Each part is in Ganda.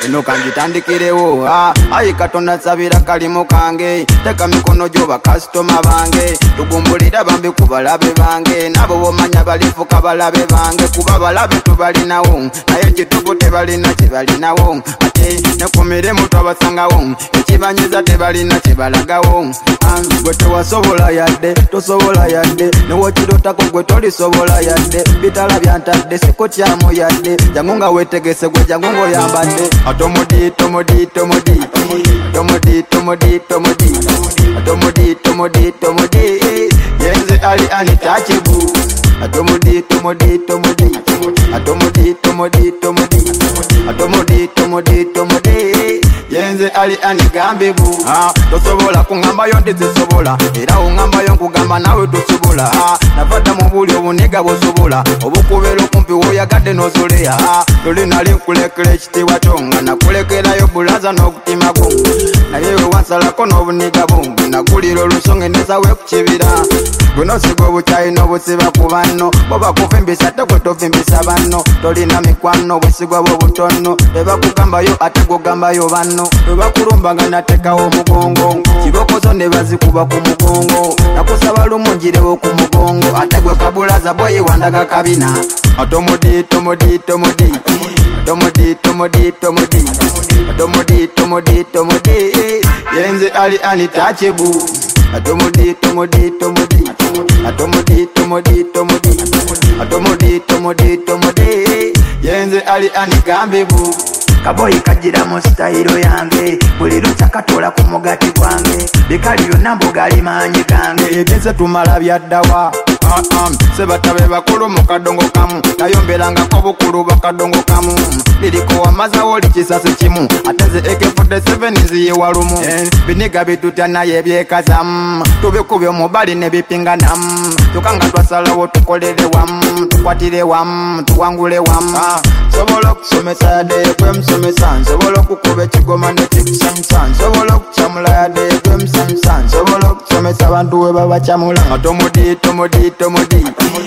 eno kanjitandikirewo ayi Katonda sabira kalimu kange teka mikono gyo bakasitoma bange tugumbulira bambi ku balabe bange nabo bomanya balifuka balabe bange kuba balabe tubalinawo naye kitubu tebalina kibalinawo ate ne ku mirimu twabasangawo ekibanyiza tebalina kibalagawo gwe tewasobola yadde tosobola yadde newokirotako gwe tolisobola yadde bitala byantadde sikotyamu yadde jangu nga wetegese gwe jangu ng'oyambadde atomodi tomodi tomodi tomodi tomodi tomodi atomodi tomodi tomodi yenze ali anitachibu atomodi tomodi tomodi atomodi tomodi tomodi atomodi tomodi tomodi yenze ali anigambibu tosobola kungamba ndi zisobola era ungamba nkugamba nawe tosobola nafata mu buli obuniga bosobola obukubera okumpi woyagadde nozoleya tolina linkulekera ekitiibwa kyonga nakulekerayo bulaza n'okutimago naye we wansalako n'obuniga bungi nagulira olusongeneza we ku kibira gunosiga obukyayi n'obusiba ku banno bo bakufimbisa ate gwe tofimbisa banno tolina mikwano bwesigwa bwobutono bebakugambayo ate gogambayo banno bwebakulumbanga natekawo omugongo kibokozo ne bazikuba ku mugongo nakusaba lumungirewo ku mugongo ate gwe kabulaza bweyiwandaga kabina atomodi tomodi tomodi tomodi tomodi tomodi tomodi tomodi tomodi yenze ali anitachibu atomodi tomodi tomodi atomodi tomodi tomodi atomodi tomodi tomodi yenze ali anigambibu kaboyi kagira mu style yange buli luchakatola ku mugati gwange bikali byonna mbugali maanyi gange ebyese tumala byaddawa sebatabe bakulu mu kadongo kamu nayomberangako bukulu bakadongo kamu liriko wamazawo likisase kimu ateze AK47 nziyewalumu biniga bitutya naye byekazamu tubikubye omubali ne bipinganamu tukanga twasalawo tukolere wamu tukwatire wamu tuwangule wamu sobola okusomesa yadde kwemusomesa nsobola okukuba ekigoma nekikusansa nsobola okukyamula yadde kwemusanyusa nsobola okusomesa abantu we babakyamula nga tomodi tomodi tomodi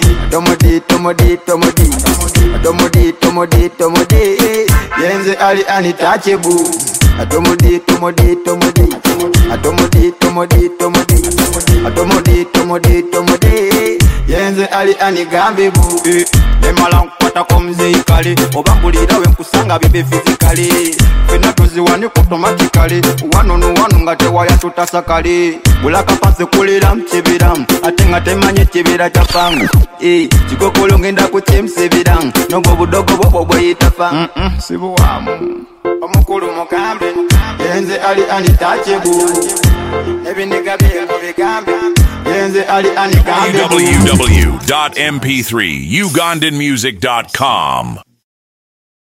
tomodi tomodi tomodi tomodi tomodi tomodi yenze ali anitachibu atomodi tomodi tomodi atomodi tomodi tomodi atomodi tomodi tomodi yenze ali anigambibu emala nkukwatako muzikali oba mpulirawe nkusanga bibe fizikali fena tuziwanika otomatikali wano nga tewaya tutasakali bulaka pansi kulira mukibira ate nga temanyi ekibira kyafangu kikokolo ngenda kukimusibira nobwo budogo bwobwo bweyitafa sibuwamu omukulu mugambe yenze ali anitachibu ebiniga byego bigambe yenze ali anigambe www.mp3ugandanmusic.com